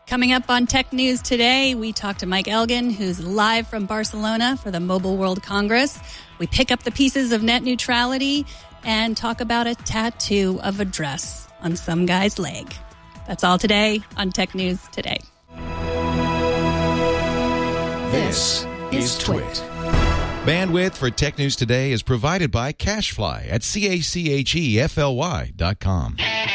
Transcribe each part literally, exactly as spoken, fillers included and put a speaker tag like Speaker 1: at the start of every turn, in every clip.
Speaker 1: Coming up on Tech News today, we talk to Mike Elgin, who's live from Barcelona for the Mobile World Congress. We pick up the pieces of net neutrality and talk about a tattoo of a dress on some guy's leg. That's all today on Tech News Today.
Speaker 2: This is Twit.
Speaker 3: Bandwidth for Tech News Today is provided by CashFly at C A C H E F L Y dot com.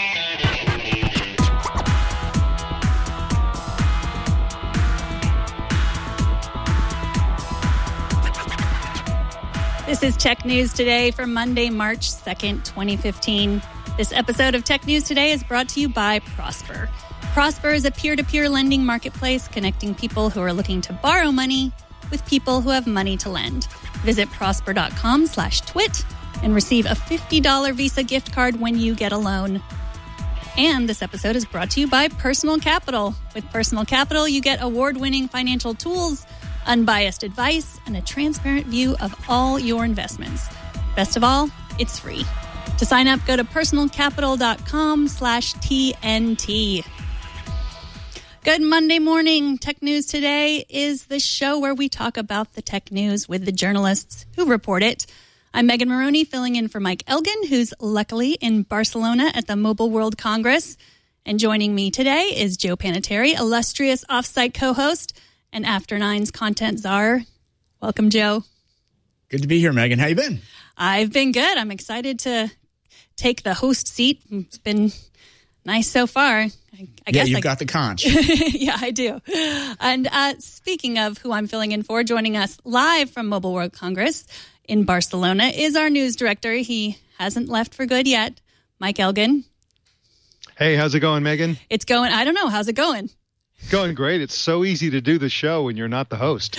Speaker 1: This is Tech News Today for Monday, March second, twenty fifteen. This episode of Tech News Today is brought to you by Prosper. Prosper is a peer-to-peer lending marketplace connecting people who are looking to borrow money with people who have money to lend. Visit prosper.com slash twit and receive a fifty dollars Visa gift card when you get a loan. And this episode is brought to you by Personal Capital. With Personal Capital, you get award-winning financial tools, unbiased advice, and a transparent view of all your investments. Best of all, it's free. To sign up, go to personalcapital.com slash TNT. Good Monday morning. Tech News Today is the show where we talk about the tech news with the journalists who report it. I'm Megan Maroney, filling in for Mike Elgin, who's luckily in Barcelona at the Mobile World Congress. And joining me today is Joe Panettiere, illustrious offsite co-host and After Nine's content czar. Welcome, Joe.
Speaker 2: Good to be here, Megan. How you been?
Speaker 1: I've been good. I'm excited to take the host seat. It's been nice so far. I, I
Speaker 2: yeah,
Speaker 1: guess
Speaker 2: you've
Speaker 1: I,
Speaker 2: got the conch.
Speaker 1: Yeah, I do. And uh, speaking of who I'm filling in for, joining us live from Mobile World Congress in Barcelona is our news director. He hasn't left for good yet, Mike Elgin.
Speaker 4: Hey, how's it going, Megan?
Speaker 1: It's going, I don't know. How's it going?
Speaker 4: Going great. It's so easy to do the show when you're not the host.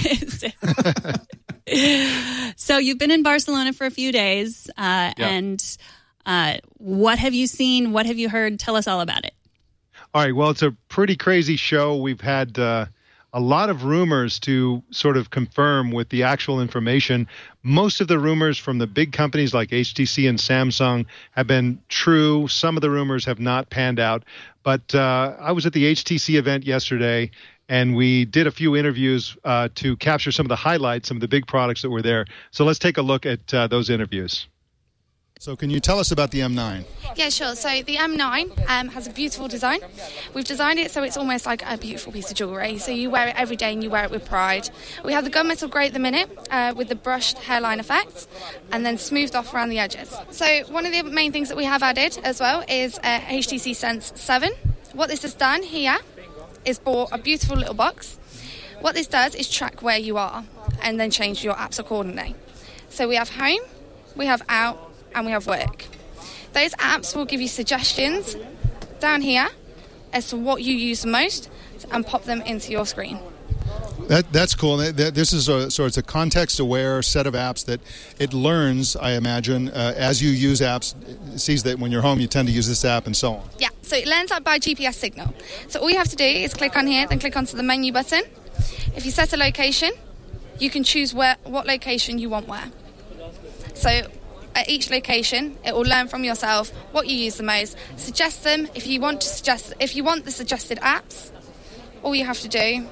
Speaker 1: So you've been in Barcelona for a few days, uh,
Speaker 4: yep.
Speaker 1: and uh, what have you seen? What have you heard? Tell us all about it.
Speaker 4: All right. Well, it's a pretty crazy show. We've had uh, a lot of rumors to sort of confirm with the actual information. Most of the rumors from the big companies like H T C and Samsung have been true. Some of the rumors have not panned out. But uh, I was at the H T C event yesterday, and we did a few interviews uh, to capture some of the highlights, some of the big products that were there. So let's take a look at uh, those interviews.
Speaker 5: So can you tell us about the M nine?
Speaker 6: Yeah, sure. So the M nine um, has a beautiful design. We've designed it so it's almost like a beautiful piece of jewellery. So you wear it every day and you wear it with pride. We have the gunmetal grey at the minute uh, with the brushed hairline effect and then smoothed off around the edges. So one of the main things that we have added as well is uh, H T C Sense seven. What this has done here is bought a beautiful little box. What this does is track where you are and then change your apps accordingly. So we have home, we have out, and we have work. Those apps will give you suggestions down here as to what you use the most and pop them into your screen.
Speaker 5: That, that's cool. This is a, so it's a context-aware set of apps that it learns, I imagine, uh, as you use apps. It sees that when you're home, you tend to use this app and so on.
Speaker 6: Yeah, so it learns that by G P S signal. So all you have to do is click on here, then click onto the menu button. If you set a location, you can choose where what location you want where. So at each location, it will learn from yourself what you use the most. Suggest them if you want to suggest. If you want the suggested apps, all you have to do,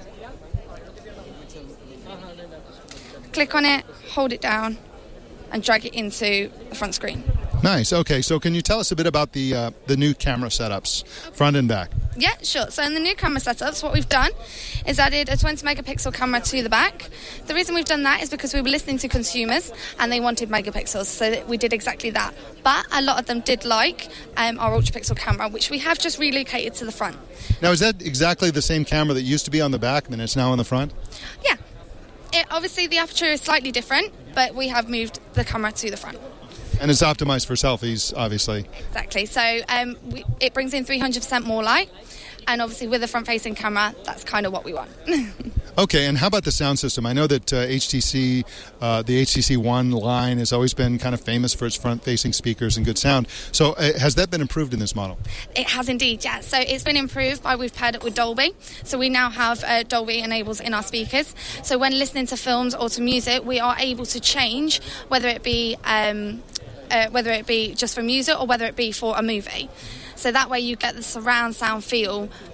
Speaker 6: click on it, hold it down, and drag it into the front screen.
Speaker 5: Nice. Okay, so can you tell us a bit about the uh, the new camera setups, front and back?
Speaker 6: Yeah, sure. So in the new camera setups, what we've done is added a twenty megapixel camera to the back. The reason we've done that is because we were listening to consumers and they wanted megapixels, so we did exactly that. But a lot of them did like um, our ultra pixel camera, which we have just relocated to the front.
Speaker 5: Now, is that exactly the same camera that used to be on the back and it's now on the front?
Speaker 6: Yeah. It, obviously, the aperture is slightly different, but we have moved the camera to the front.
Speaker 5: And it's optimized for selfies, obviously.
Speaker 6: Exactly. So um, we, it brings in three hundred percent more light. And obviously, with a front-facing camera, that's kind of what we want.
Speaker 5: Okay, and how about the sound system? I know that uh, H T C, uh, the H T C One line has always been kind of famous for its front-facing speakers and good sound. So uh, has that been improved in this model?
Speaker 6: It has indeed, yeah. So it's been improved by we've paired it with Dolby. So we now have uh, Dolby enables in our speakers. So when listening to films or to music, we are able to change whether it be um, uh, whether it be just for music or whether it be for a movie. So that way you get the surround sound feel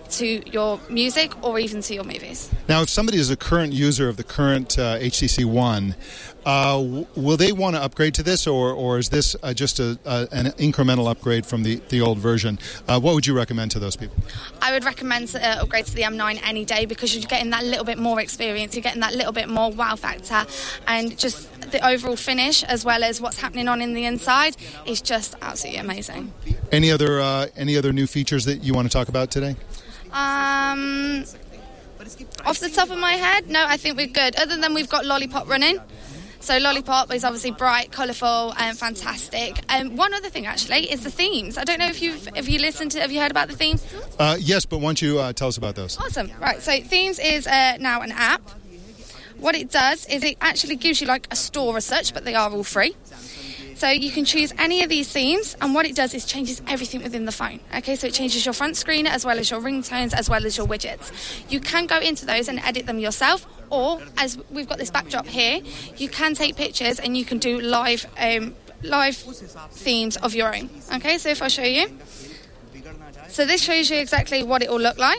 Speaker 6: to your music or even to your movies.
Speaker 5: Now, if somebody is a current user of the current uh, H T C One, uh, w- will they want to upgrade to this, or, or is this uh, just a, a, an incremental upgrade from the, the old version? Uh, what would you recommend to those people?
Speaker 6: I would recommend to uh, upgrade to the M nine any day, because you're getting that little bit more experience, you're getting that little bit more wow factor, and just the overall finish as well as what's happening on in the inside is just absolutely amazing.
Speaker 5: Any other uh, any other new features that you want to talk about today?
Speaker 6: Um, off the top of my head, no, I think we're good. Other than we've got Lollipop running. So Lollipop is obviously bright, colourful, and fantastic. Um, one other thing actually is the themes. I don't know if you've if you listened to, have you heard about the themes?
Speaker 5: Uh, yes, but why don't you uh, tell us about those?
Speaker 6: Awesome. Right. So Themes is uh, now an app. What it does is it actually gives you like a store as such, but they are all free. So you can choose any of these themes, and what it does is changes everything within the phone. Okay, so it changes your front screen as well as your ringtones as well as your widgets. You can go into those and edit them yourself, or as we've got this backdrop here, you can take pictures and you can do live um, live themes of your own. Okay, so if I show you, so this shows you exactly what it will look like.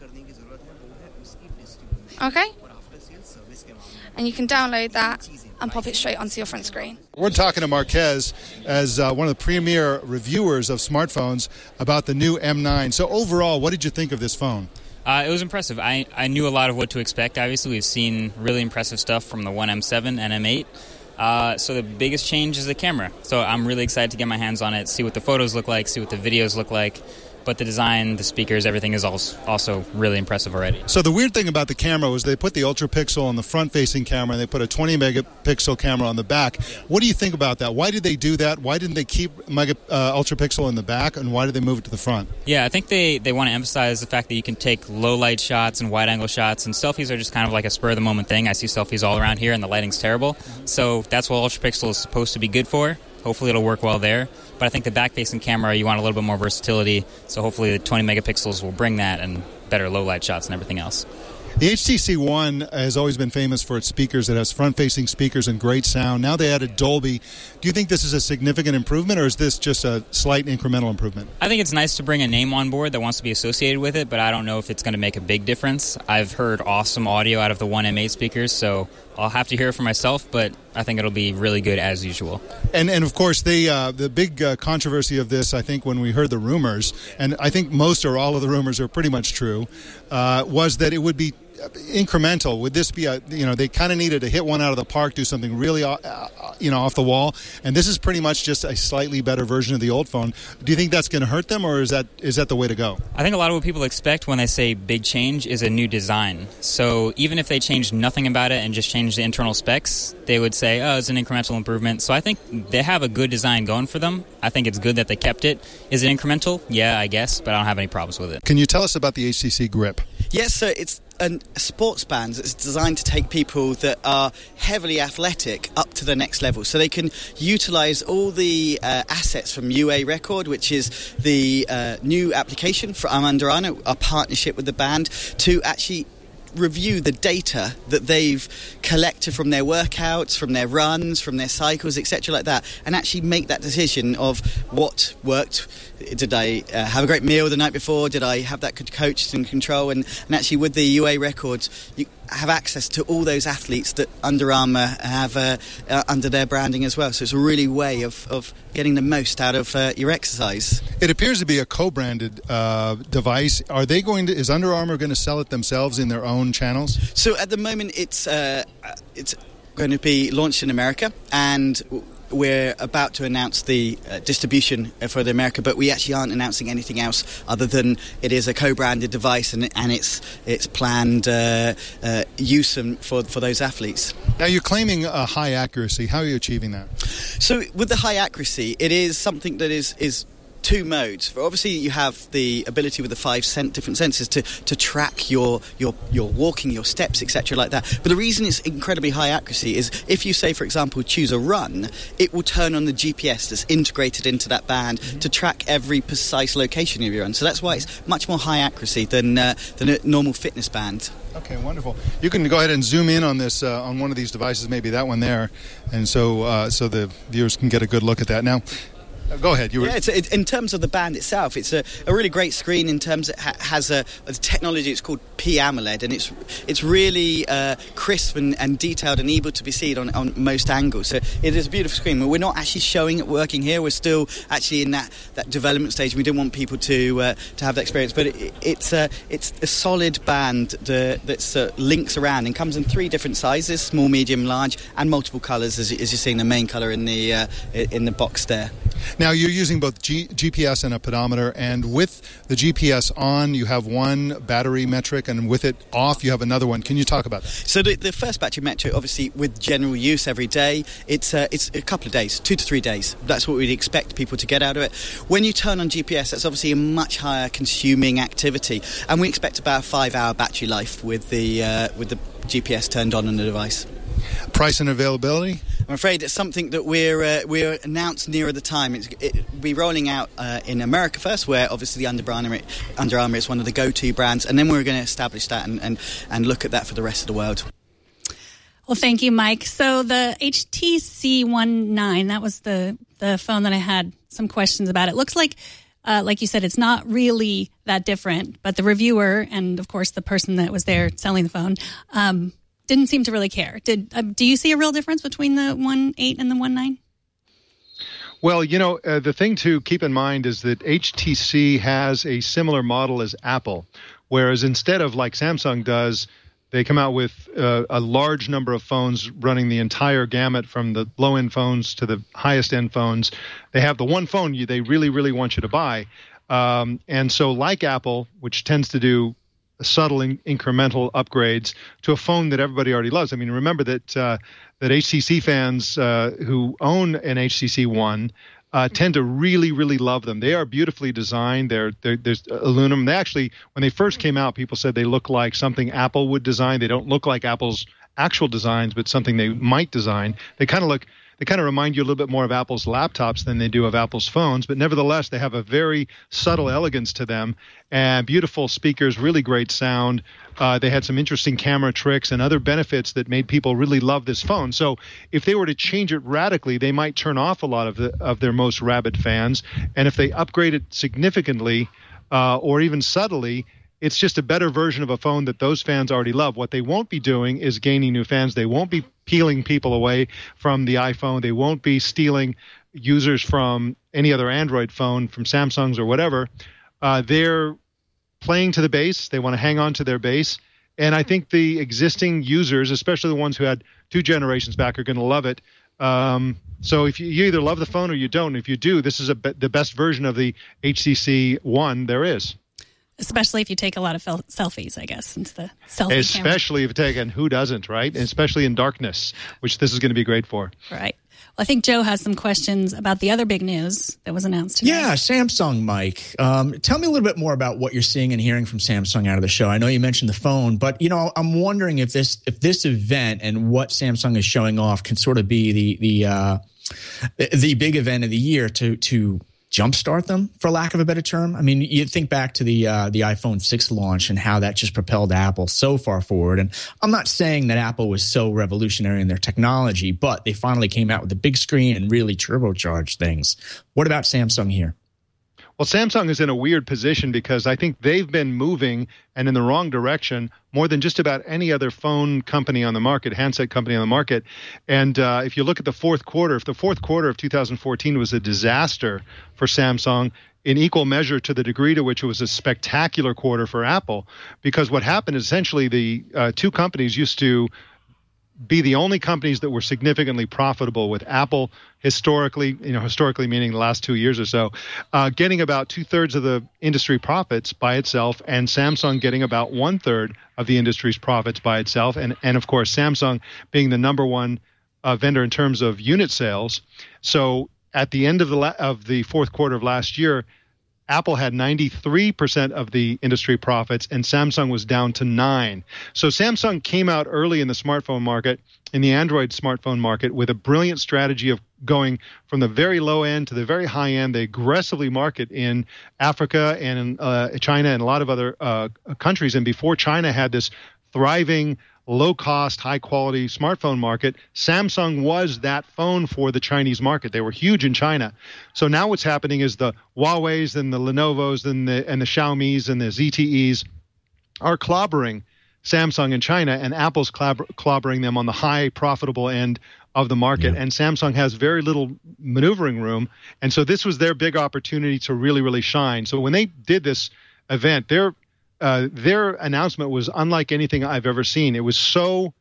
Speaker 6: Okay, and you can download that and pop it straight onto your front screen.
Speaker 5: We're talking to Marquez as uh, one of the premier reviewers of smartphones about the new M nine. So overall, what did you think of this phone?
Speaker 7: Uh, it was impressive. I, I knew a lot of what to expect. Obviously, we've seen really impressive stuff from the One M seven and M eight. Uh, so the biggest change is the camera. So I'm really excited to get my hands on it, see what the photos look like, see what the videos look like. But the design, the speakers, everything is also really impressive already.
Speaker 5: So the weird thing about the camera was they put the ultra pixel on the front-facing camera, and they put a twenty megapixel camera on the back. What do you think about that? Why did they do that? Why didn't they keep mega, uh, ultra pixel in the back, and why did they move it to the front?
Speaker 7: Yeah, I think they, they want to emphasize the fact that you can take low-light shots and wide-angle shots, and selfies are just kind of like a spur-of-the-moment thing. I see selfies all around here, and the lighting's terrible. So that's what ultra pixel is supposed to be good for. Hopefully it'll work well there. But I think the back-facing camera, you want a little bit more versatility, so hopefully the twenty megapixels will bring that and better low-light shots and everything else.
Speaker 5: The H T C One has always been famous for its speakers. It has front-facing speakers and great sound. Now they added Dolby. Do you think this is a significant improvement, or is this just a slight incremental improvement?
Speaker 7: I think it's nice to bring a name on board that wants to be associated with it, but I don't know if it's going to make a big difference. I've heard awesome audio out of the One M eight speakers, so I'll have to hear it for myself, but I think it'll be really good as usual.
Speaker 5: And and of course, they, uh, the big uh, controversy of this, I think, when we heard the rumors, and I think most or all of the rumors are pretty much true, uh, was that it would be incremental. Would this be a, you know, they kind of needed to hit one out of the park, do something really, uh, you know, off the wall, and this is pretty much just a slightly better version of the old phone. Do you think that's going to hurt them, or is that is that the way to go?
Speaker 7: I think a lot of what people expect when they say big change is a new design. So even if they changed nothing about it and just changed the internal specs, they would say, oh, it's an incremental improvement. So I think they have a good design going for them. I think it's good that they kept it. Is it incremental? Yeah, I guess, but I don't have any problems with it.
Speaker 5: Can you tell us about the H T C Grip?
Speaker 8: Yes, so it's a sports band that's designed to take people that are heavily athletic up to the next level. So they can utilize all the uh, assets from U A Record, which is the uh, new application from Under Armour, our partnership with the band, to actually review the data that they've collected from their workouts, from their runs, from their cycles, et cetera, like that, and actually make that decision of what worked. Did I uh, have a great meal the night before? Did I have that good coach and control? And, and actually, with the U A Records, you have access to all those athletes that Under Armour have uh, uh, under their branding as well. So it's a really way of, of getting the most out of uh, your exercise.
Speaker 5: It appears to be a co-branded uh, device. Are they going to? Is Under Armour going to sell it themselves in their own channels?
Speaker 8: So at the moment, it's uh, it's going to be launched in America, and we're about to announce the uh, distribution for the America, but we actually aren't announcing anything else other than it is a co-branded device, and, and it's it's planned uh, uh, use for for those athletes.
Speaker 5: Now you're claiming a high accuracy. How are you achieving that?
Speaker 8: So with the high accuracy, it is something that is is. two modes. Obviously, you have the ability with the five cent different sensors to, to track your, your your walking, your steps, et cetera, like that. But the reason it's incredibly high accuracy is if you say, for example, choose a run, it will turn on the G P S that's integrated into that band mm-hmm. to track every precise location of your run. So that's why it's much more high accuracy than uh, than a normal fitness band.
Speaker 5: Okay, wonderful. You can go ahead and zoom in on this uh, on one of these devices, maybe that one there, and so uh, so the viewers can get a good look at that. Now, Go ahead. You were...
Speaker 8: Yeah, it's a, it, in terms of the band itself, it's a, a really great screen in terms it ha- has a, a technology. It's called P AMOLED, and it's it's really uh, crisp and, and detailed and able to be seen on, on most angles. So it is a beautiful screen. We're not actually showing it working here. We're still actually in that, that development stage. We didn't want people to uh, to have that experience, but it, it's uh, it's a solid band that that's, uh, links around and comes in three different sizes: small, medium, large, and multiple colours. As, as you're seeing, the main colour in the uh, in the box there.
Speaker 5: Now, you're using both G- GPS and a pedometer, and with the G P S on, you have one battery metric, and with it off, you have another one. Can you talk about that?
Speaker 8: So the, the first battery metric, obviously, with general use every day, it's uh, it's a couple of days, two to three days. That's what we'd expect people to get out of it. When you turn on G P S, that's obviously a much higher consuming activity, and we expect about a five-hour battery life with the uh, with the G P S turned on on the device.
Speaker 5: Price and availability?
Speaker 8: I'm afraid it's something that we're uh, we're announced nearer the time. It's, it'll be rolling out uh, in America first, where obviously the Under Armour, Under Armour is one of the go-to brands, and then we're going to establish that and, and, and look at that for the rest of the world.
Speaker 1: Well, thank you, Mike. So the H T C One nine, that was the, the phone that I had some questions about. It looks like, uh, like you said, it's not really that different, but the reviewer and, of course, the person that was there selling the phone um, didn't seem to really care. Did uh, do you see a real difference between the one eight and the one nine?
Speaker 4: Well, you know, uh, the thing to keep in mind is that H T C has a similar model as Apple, whereas instead of like Samsung does, they come out with uh, a large number of phones running the entire gamut from the low-end phones to the highest-end phones. They have the one phone you, they really, really want you to buy. Um, and so like Apple, which tends to do subtle in- incremental upgrades to a phone that everybody already loves. I mean, remember that uh, that H T C fans uh, who own an H T C One uh, tend to really, really love them. They are beautifully designed. They're, they're there's aluminum. They actually, when they first came out, people said they look like something Apple would design. They don't look like Apple's actual designs, but something they might design. They kind of look. They kind of remind you a little bit more of Apple's laptops than they do of Apple's phones, but nevertheless, they have a very subtle elegance to them and beautiful speakers, really great sound. Uh, they had some interesting camera tricks and other benefits that made people really love this phone. So if they were to change it radically, they might turn off a lot of the, of their most rabid fans. And if they upgrade it significantly uh, or even subtly, it's just a better version of a phone that those fans already love. What they won't be doing is gaining new fans. They won't be peeling people away from the iPhone. They won't be stealing users from any other Android phone, from Samsung's or whatever. Uh, they're playing to the base. They want to hang on to their base. And I think the existing users, especially the ones who had two generations back, are going to love it. Um, so if you, you either love the phone or you don't. If you do, this is a be- the best version of the H T C One there is.
Speaker 1: Especially if you take a lot of fel- selfies, I guess, since the selfie
Speaker 4: Especially
Speaker 1: camera.
Speaker 4: if you take, and who doesn't, right? And especially in darkness, which this is going to be great for.
Speaker 1: Right. Well, I think Joe has some questions about the other big news that was announced today.
Speaker 2: Yeah, Samsung, Mike. Um, tell me a little bit more about what you're seeing and hearing from Samsung out of the show. I know you mentioned the phone, but you know, I'm wondering if this if this event and what Samsung is showing off can sort of be the the uh, the big event of the year to to. jumpstart them, for lack of a better term. I mean, you think back to the uh, the iPhone six launch and how that just propelled Apple so far forward. And I'm not saying that Apple was so revolutionary in their technology, but they finally came out with a big screen and really turbocharged things. What about Samsung here?
Speaker 4: Well, Samsung is in a weird position because I think they've been moving and in the wrong direction more than just about any other phone company on the market, handset company on the market. And uh, if you look at the fourth quarter, if the fourth quarter of two thousand fourteen was a disaster for Samsung, in equal measure to the degree to which it was a spectacular quarter for Apple, because what happened is essentially the uh, two companies used to be the only companies that were significantly profitable, with Apple historically, you know, historically meaning the last two years or so, uh, getting about two-thirds of the industry profits by itself, and Samsung getting about one-third of the industry's profits by itself. And, and of course, Samsung being the number one uh, vendor in terms of unit sales. So at the end of the la- of the fourth quarter of last year, Apple had ninety-three percent of the industry profits, and Samsung was down to nine. So Samsung came out early in the smartphone market, in the Android smartphone market, with a brilliant strategy of going from the very low end to the very high end. They aggressively market in Africa and in uh, China and a lot of other uh, countries. And before China had this thriving low-cost, high-quality smartphone market, Samsung was that phone for the Chinese market. They were huge in China. So now what's happening is the Huawei's and the Lenovo's and the, and the Xiaomi's and the Z T Es are clobbering Samsung in China, and Apple's clobber- clobbering them on the high profitable end of the market. Yeah. And Samsung has very little maneuvering room. And so this was their big opportunity to really, really shine. So when they did this event, their uh, their announcement was unlike anything I've ever seen. It was so,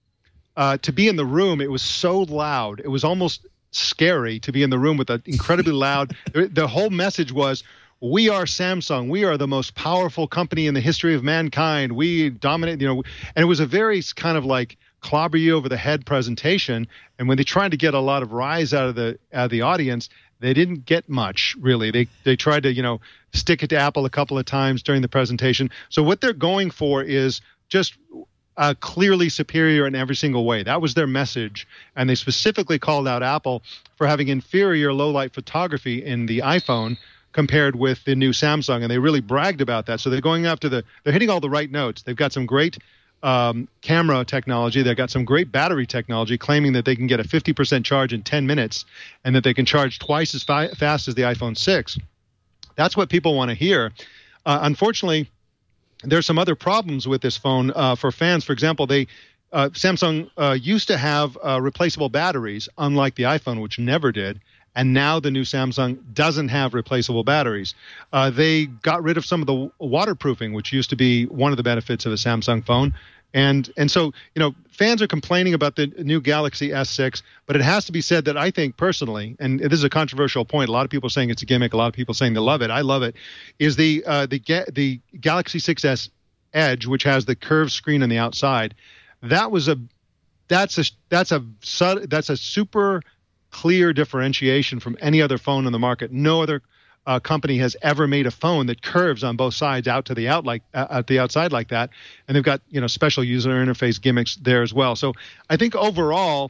Speaker 4: uh, to be in the room, it was so loud. It was almost scary to be in the room with an incredibly loud, the whole message was, we are Samsung. We are the most powerful company in the history of mankind. We dominate, you know, and it was a very kind of like clobber you over the head presentation. And when they tried to get a lot of rise out of the out of the audience, they didn't get much, really. They they tried to, you know, stick it to Apple a couple of times during the presentation. So what they're going for is just uh, clearly superior in every single way. That was their message. And they specifically called out Apple for having inferior low-light photography in the iPhone compared with the new Samsung, and they really bragged about that. So they're going after the, they're hitting all the right notes. They've got some great um, camera technology. They've got some great battery technology, claiming that they can get a fifty percent charge in ten minutes and that they can charge twice as fi- fast as the iPhone six. That's what people want to hear. Uh, unfortunately, there's some other problems with this phone uh, for fans. For example, they uh, Samsung uh, used to have uh, replaceable batteries, unlike the iPhone, which never did. And now the new Samsung doesn't have replaceable batteries. Uh, they got rid of some of the waterproofing, which used to be one of the benefits of a Samsung phone. And and so, you know, fans are complaining about the new Galaxy S six, but it has to be said that I think personally, and this is a controversial point, a lot of people are saying it's a gimmick, a lot of people saying they love it, I love it, is the uh, the the Galaxy six S Edge, which has the curved screen on the outside. That was a that's a that's a that's a super clear differentiation from any other phone on the market. No other uh, company has ever made a phone that curves on both sides out to the out like uh, at the outside like that, and they've got, you know, special user interface gimmicks there as well. So I think overall,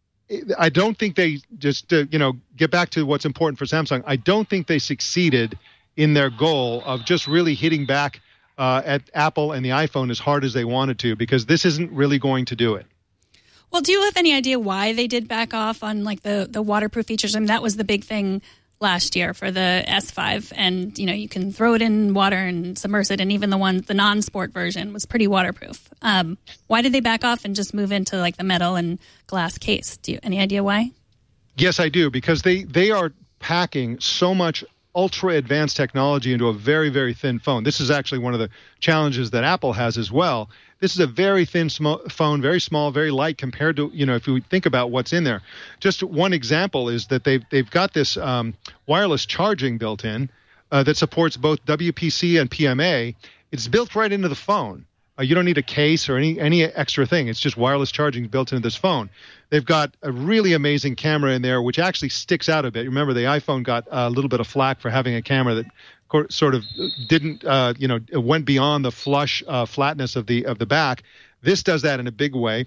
Speaker 4: I don't think they just to, you know, get back to what's important for Samsung. I don't think they succeeded in their goal of just really hitting back uh, at Apple and the iPhone as hard as they wanted to, because this isn't really going to do it.
Speaker 1: Well, do you have any idea why they did back off on like the, the waterproof features? I mean, that was the big thing last year for the S five, and you know, you can throw it in water and submerge it, and even the one the non-sport version was pretty waterproof. Um, why did they back off and just move into like the metal and glass case? Do you any idea why?
Speaker 4: Yes, I do, because they they are packing so much ultra advanced technology into a very, very thin phone. This is actually one of the challenges that Apple has as well. This is a very thin sm- phone, very small, very light compared to, you know, if you think about what's in there. Just one example is that they've, they've got this um, wireless charging built in uh, that supports both W P C and P M A. It's built right into the phone. Uh, you don't need a case or any, any extra thing. It's just wireless charging built into this phone. They've got a really amazing camera in there, which actually sticks out a bit. Remember, the iPhone got a little bit of flack for having a camera that sort of didn't, uh, you know, it went beyond the flush uh, flatness of the of the back. This does that in a big way.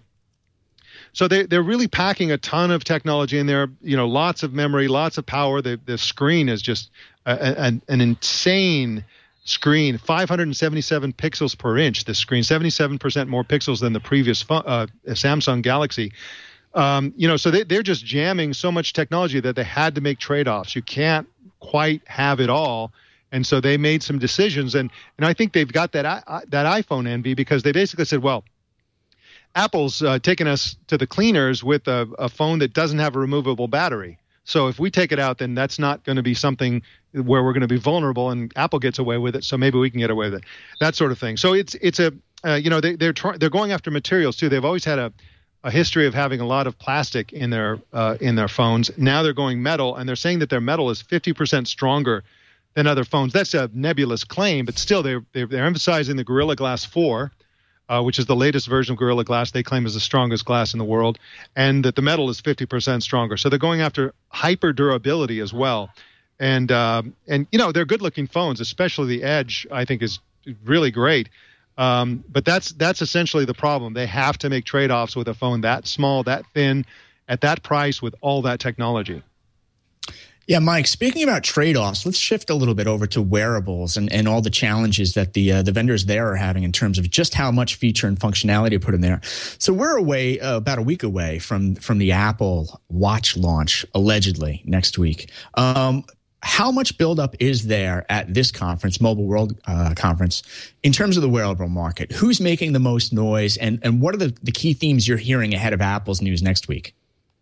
Speaker 4: So they, they're really packing a ton of technology in there, you know, lots of memory, lots of power. The, the screen is just a, a, an insane screen, five hundred seventy-seven pixels per inch. This screen, seventy-seven percent more pixels than the previous phone, uh, Samsung Galaxy. Um, you know, so they, they're just jamming so much technology that they had to make trade-offs. You can't quite have it all. And so they made some decisions. And, and I think they've got that, uh, that iPhone envy, because they basically said, well, Apple's uh, taken us to the cleaners with a, a phone that doesn't have a removable battery. So if we take it out, then that's not going to be something where we're going to be vulnerable, and Apple gets away with it. So maybe we can get away with it, that sort of thing. So it's it's a uh, you know they, they're try- they're going after materials too. They've always had a, a history of having a lot of plastic in their uh, in their phones. Now they're going metal, and they're saying that their metal is fifty percent stronger than other phones. That's a nebulous claim, but still they're they're, they're emphasizing the Gorilla Glass four. Uh, which is the latest version of Gorilla Glass they claim is the strongest glass in the world, and that the metal is fifty percent stronger. So they're going after hyper durability as well. And, uh, and you know, they're good-looking phones, especially the Edge, I think, is really great. Um, but that's that's essentially the problem. They have to make trade-offs with a phone that small, that thin, at that price, with all that technology.
Speaker 2: Yeah, Mike, speaking about trade-offs, let's shift a little bit over to wearables and, and all the challenges that the uh, the vendors there are having in terms of just how much feature and functionality to put in there. So we're away, uh, about a week away from, from the Apple Watch launch, allegedly, next week. Um, how much buildup is there at this conference, Mobile World uh, Conference, in terms of the wearable market? Who's making the most noise, and, and what are the, the key themes you're hearing ahead of Apple's news next week?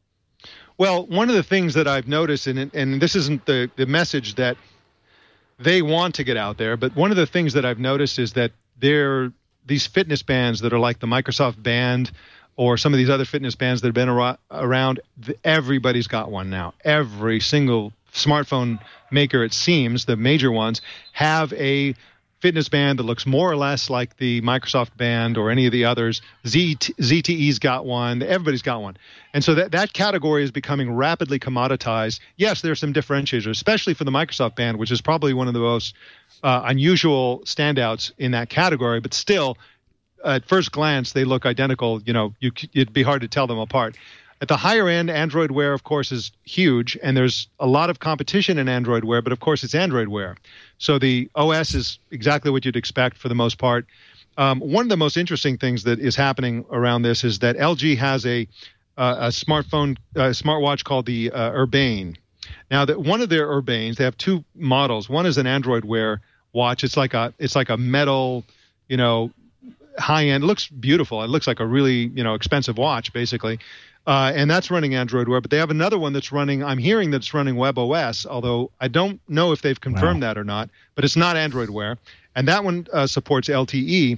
Speaker 4: Well, one of the things that I've noticed, and, and this isn't the, the message that they want to get out there, but one of the things that I've noticed is that there these fitness bands that are like the Microsoft Band or some of these other fitness bands that have been ar- around, everybody's got one now. Every single smartphone maker, it seems, the major ones, have a fitness band that looks more or less like the Microsoft Band or any of the others. Z, Z T E's got one. Everybody's got one. And so that, that category is becoming rapidly commoditized. Yes, there are some differentiators, especially for the Microsoft Band, which is probably one of the most uh, unusual standouts in that category. But still, at first glance, they look identical. You know, you, it'd be hard to tell them apart. At the higher end, Android Wear, of course, is huge, and there's a lot of competition in Android Wear, but of course it's Android Wear. So the O S is exactly what you'd expect for the most part. Um, one of the most interesting things that is happening around this is that L G has a uh, a smartphone, uh, smartwatch called the uh, Urbane. Now, that one of their Urbanes, they have two models. One is an Android Wear watch. It's like a it's like a metal, you know, high end. It looks beautiful. It looks like a really you know expensive watch, basically. Uh, and that's running Android Wear, but they have another one that's running, I'm hearing that's running WebOS, although I don't know if they've confirmed wow. that or not, but it's not Android Wear. And that one uh, supports L T E,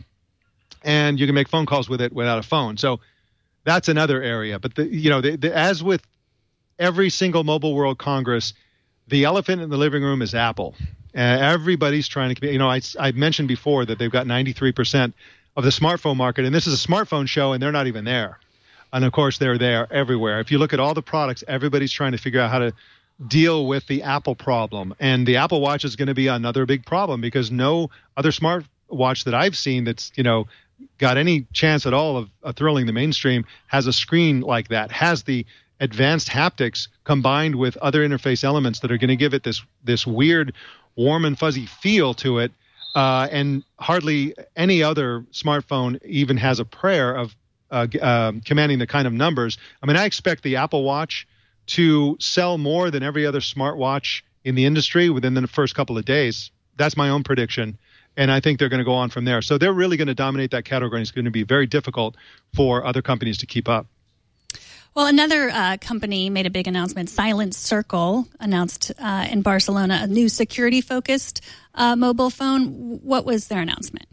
Speaker 4: and you can make phone calls with it without a phone. So that's another area. But, the, you know, the, the, as with every single Mobile World Congress, the elephant in the living room is Apple. Uh, everybody's trying to, you know, I, I mentioned before that they've got ninety-three percent of the smartphone market, and this is a smartphone show, and they're not even there. And, of course, they're there everywhere. If you look at all the products, everybody's trying to figure out how to deal with the Apple problem. And the Apple Watch is going to be another big problem because no other smartwatch that I've seen that's, you know, got any chance at all of uh, thrilling the mainstream has a screen like that, has the advanced haptics combined with other interface elements that are going to give it this this weird, warm and fuzzy feel to it. Uh, and hardly any other smartphone even has a prayer of Uh, uh, commanding the kind of numbers. I mean, I expect the Apple Watch to sell more than every other smartwatch in the industry within the first couple of days. That's my own prediction. And I think they're going to go on from there. So they're really going to dominate that category. And it's going to be very difficult for other companies to keep up.
Speaker 1: Well, another uh, company made a big announcement. Silent Circle announced uh, in Barcelona a new security-focused uh, mobile phone. What was their announcement?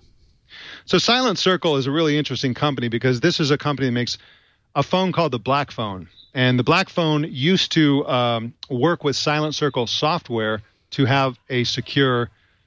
Speaker 4: So Silent Circle is a really interesting company because this is a company that makes a phone called the Black Phone. And the Black Phone used to um, work with Silent Circle software to have a secure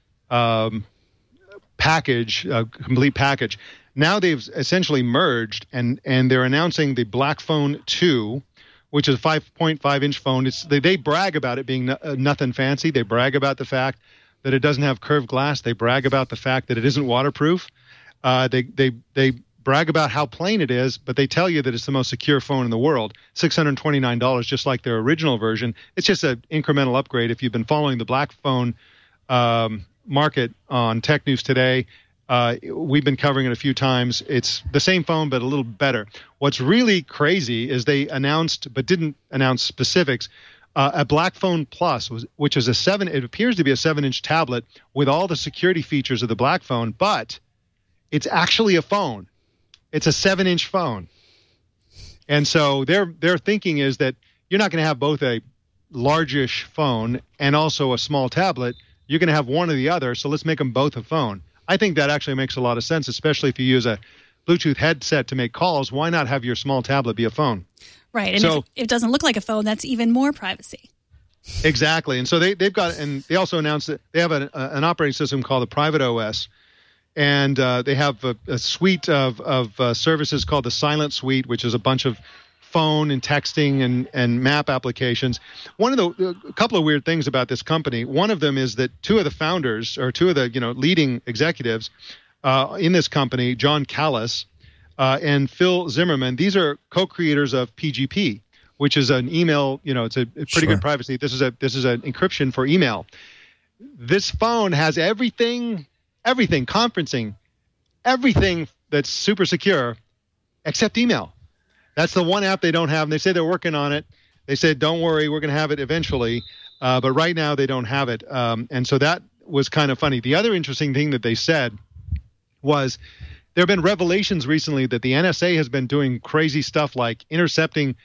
Speaker 4: um, package, a complete package. Now they've essentially merged, and, and they're announcing the Black Phone two, which is a five point five inch phone. It's, they, they brag about it being no, uh, nothing fancy. They brag about the fact that it doesn't have curved glass. They brag about the fact that it isn't waterproof. Uh, they they they brag about how plain it is, but they tell you that it's the most secure phone in the world. six hundred twenty-nine dollars, just like their original version. It's just an incremental upgrade. If you've been following the Black Phone um, market on Tech News Today, uh, we've been covering it a few times. It's the same phone, but a little better. What's really crazy is they announced, but didn't announce specifics, uh, a Black Phone Plus, which is a seven. It appears to be a seven-inch tablet with all the security features of the Black Phone, but it's actually a phone. It's a seven-inch phone. And so their their thinking is that you're not going to have both a largish phone and also a small tablet. You're going to have one or the other, so let's make them both a phone. I think that actually makes a lot of sense, especially if you use a Bluetooth headset to make calls. Why not have your small tablet be a phone?
Speaker 1: Right, and
Speaker 4: so,
Speaker 1: if it doesn't look like a phone, that's even more privacy.
Speaker 4: Exactly, and so they, they've got, and they also announced that they have an, an operating system called the Private O S, and uh, they have a, a suite of, of uh, services called the Silent Suite, which is a bunch of phone and texting and, and map applications. One of the a couple of weird things about this company, one of them is that two of the founders, or two of the you know leading executives uh, in this company, John Callis uh, and Phil Zimmerman, these are co-creators of P G P, which is an email. You know, it's a pretty
Speaker 2: Sure.
Speaker 4: good privacy. This is a this is an encryption for email. This phone has everything, everything, conferencing, everything that's super secure, except email. That's the one app they don't have, and they say they're working on it. They said, don't worry, we're going to have it eventually, uh, but right now they don't have it. Um, and so that was kind of funny. The other interesting thing that they said was there have been revelations recently that the N S A has been doing crazy stuff like intercepting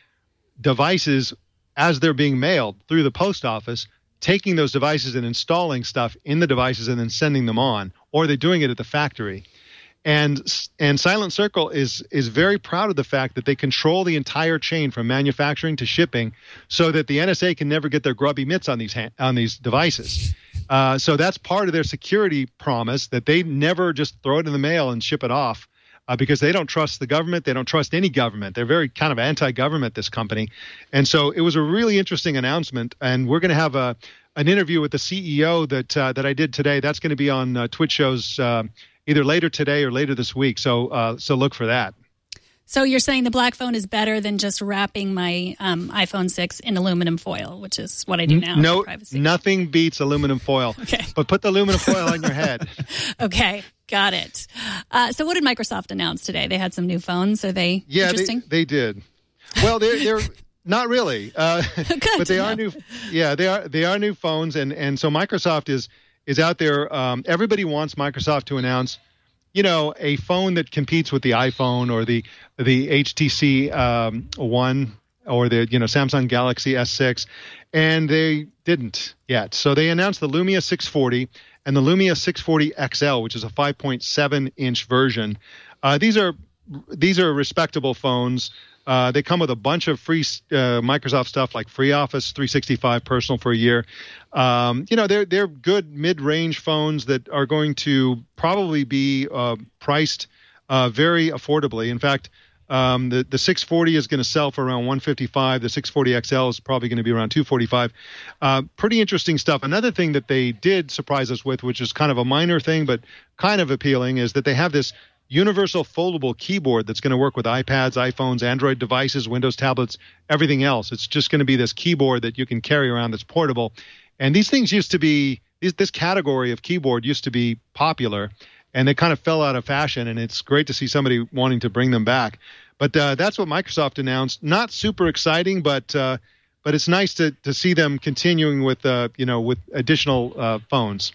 Speaker 4: devices as they're being mailed through the post office, taking those devices and installing stuff in the devices and then sending them on, or they're doing it at the factory. And and Silent Circle is is very proud of the fact that they control the entire chain from manufacturing to shipping, so that the N S A can never get their grubby mitts on these ha- on these devices. Uh, so that's part of their security promise, that they never just throw it in the mail and ship it off, uh, because they don't trust the government. They don't trust any government. They're very kind of anti-government, this company. And so it was a really interesting announcement. And we're going to have a an interview with the C E O that uh, that I did today. That's going to be on uh, Twitch shows uh, either later today or later this week. So uh, so look for that.
Speaker 1: So you're saying the black phone is better than just wrapping my um, iPhone six in aluminum foil, which is what I do now.
Speaker 4: No,
Speaker 1: for privacy.
Speaker 4: Nothing beats aluminum foil.
Speaker 1: Okay.
Speaker 4: But put the aluminum foil on your head.
Speaker 1: Okay, got it. Uh, so what did Microsoft announce today? They had some new phones. Are they
Speaker 4: Yeah,
Speaker 1: interesting?
Speaker 4: they, they did. Well, they're they're not really, uh, but they are
Speaker 1: know.
Speaker 4: new. Yeah, they are they are new phones, and and so Microsoft is is out there. Um, everybody wants Microsoft to announce, you know, a phone that competes with the iPhone or the the H T C um, One or the you know Samsung Galaxy S six, and they didn't yet. So they announced the Lumia six forty and the Lumia six forty X L, which is a five point seven inch version. Uh, these are these are respectable phones. Uh, they come with a bunch of free uh, Microsoft stuff like Free Office three sixty-five Personal for a year. Um, you know, they're they're good mid-range phones that are going to probably be uh, priced uh, very affordably. In fact, um, the the six forty is going to sell for around one fifty-five. The six forty X L is probably going to be around two forty-five. Uh, pretty interesting stuff. Another thing that they did surprise us with, which is kind of a minor thing but kind of appealing, is that they have this universal foldable keyboard that's going to work with iPads, iPhones, Android devices, Windows tablets, everything else. It's just going to be this keyboard that you can carry around that's portable. And these things used to be, this category of keyboard used to be popular, and they kind of fell out of fashion, and it's great to see somebody wanting to bring them back. But uh, that's what Microsoft announced. Not super exciting, but uh, but it's nice to to see them continuing with uh, you know with additional uh, phones.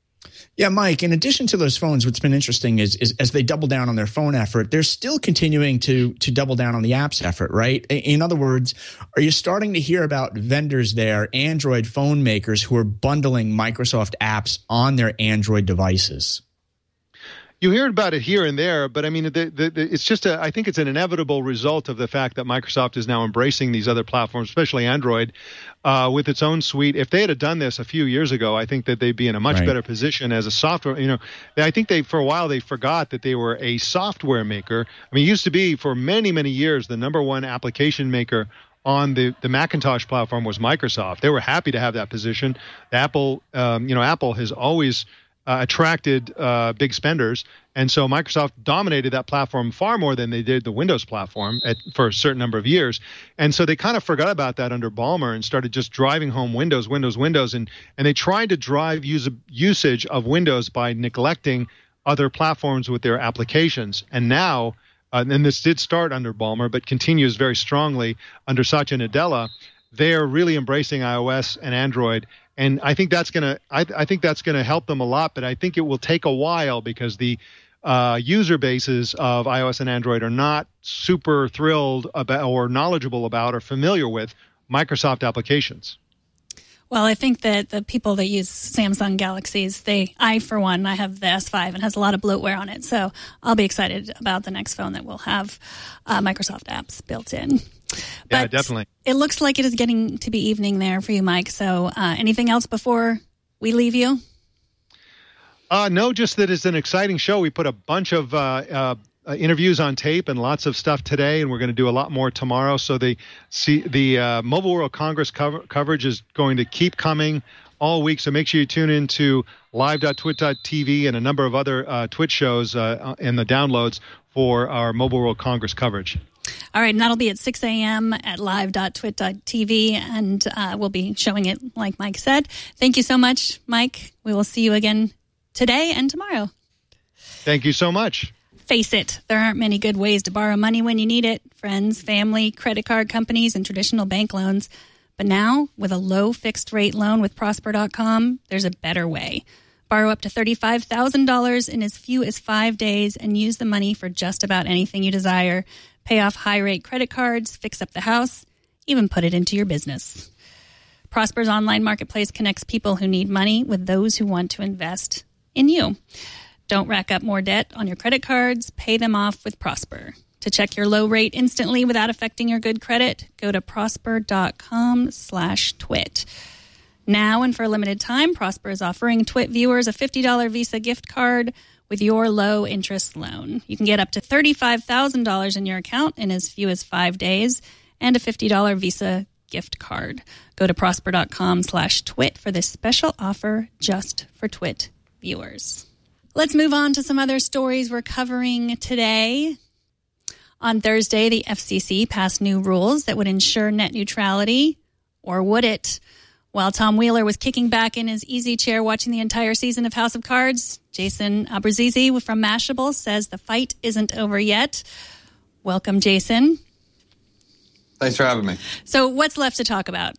Speaker 2: Yeah, Mike, in addition to those phones, what's been interesting is, is as they double down on their phone effort, they're still continuing to to double down on the apps effort, right? In other words, are you starting to hear about vendors there, Android phone makers, who are bundling Microsoft apps on their Android devices?
Speaker 4: You hear about it here and there, but I mean, the, the, the, it's just a, I think it's an inevitable result of the fact that Microsoft is now embracing these other platforms, especially Android, uh, with its own suite. If they had done this a few years ago, I think that they'd be in a much
Speaker 2: Right.
Speaker 4: better position as a software. You know, I think they, for a while, they forgot that they were a software maker. I mean, it used to be for many, many years, the number one application maker on the, the Macintosh platform was Microsoft. They were happy to have that position. Apple, um, you know, Apple has always Uh, attracted uh, big spenders, and so Microsoft dominated that platform far more than they did the Windows platform at, for a certain number of years. And so they kind of forgot about that under Ballmer and started just driving home Windows, Windows, Windows, and and they tried to drive use, usage of Windows by neglecting other platforms with their applications. And now, uh, and this did start under Ballmer, but continues very strongly under Satya Nadella, they're really embracing iOS and Android. And I think that's gonna, I, I think that's gonna help them a lot. But I think it will take a while because the uh, user bases of iOS and Android are not super thrilled about or knowledgeable about or familiar with Microsoft applications.
Speaker 1: Well, I think that the people that use Samsung Galaxies, they, I for one, I have the S five and has a lot of bloatware on it. So I'll be excited about the next phone that will have uh, Microsoft apps built in.
Speaker 4: Yeah,
Speaker 1: But
Speaker 4: definitely.
Speaker 1: It looks like it is getting to be evening there for you, Mike. So uh, anything else before we leave you?
Speaker 4: Uh, no, just that it's an exciting show. We put a bunch of uh, uh, uh, interviews on tape and lots of stuff today, and we're going to do a lot more tomorrow. So the see, the uh, Mobile World Congress cover, coverage is going to keep coming all week. So make sure you tune in to live dot twit dot t v and a number of other uh, Twitch shows uh, and the downloads for our Mobile World Congress coverage.
Speaker 1: All right, and that'll be at six a.m. at live dot twit dot t v, and uh, we'll be showing it like Mike said. Thank you so much, Mike. We will see you again today and tomorrow.
Speaker 4: Thank you so much.
Speaker 1: Face it, there aren't many good ways to borrow money when you need it. Friends, family, credit card companies, and traditional bank loans. But now, with a low fixed rate loan with Prosper dot com, there's a better way. Borrow up to thirty-five thousand dollars in as few as five days and use the money for just about anything you desire. Pay off high-rate credit cards, fix up the house, even put it into your business. Prosper's online marketplace connects people who need money with those who want to invest in you. Don't rack up more debt on your credit cards. Pay them off with Prosper. To check your low rate instantly without affecting your good credit, go to prosper dot com slash twit. Now and for a limited time, Prosper is offering Twit viewers a fifty dollars Visa gift card with your low-interest loan. You can get up to thirty-five thousand dollars in your account in as few as five days and a fifty dollars Visa gift card. Go to prosper dot com slash twit for this special offer just for Twit viewers. Let's move on to some other stories we're covering today. On Thursday, the F C C passed new rules that would ensure net neutrality, or would it? While Tom Wheeler was kicking back in his easy chair watching the entire season of House of Cards, Jason Abrazizi from Mashable says the fight isn't over yet. Welcome, Jason.
Speaker 9: Thanks for having me.
Speaker 1: So what's left to talk about?